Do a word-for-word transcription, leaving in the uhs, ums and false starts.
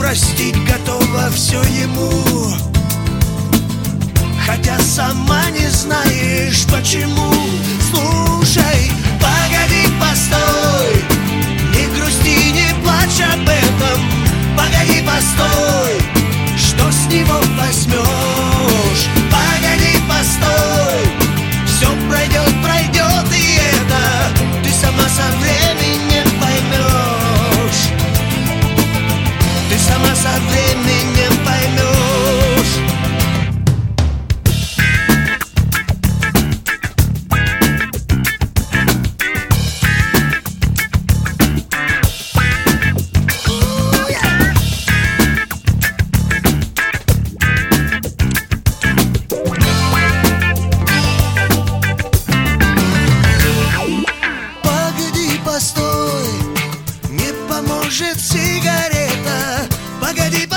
простить готова все ему, хотя сама не знаешь почему. Слушай, погоди, постой, не грусти, не плачь об этом. Погоди, постой, что с него возьмешь? Погоди, постой, все пройдет, пройдет, и это ты сама со временем поймешь. Ты сама со временем поймешь. Постой, не поможет сигарета. Погоди,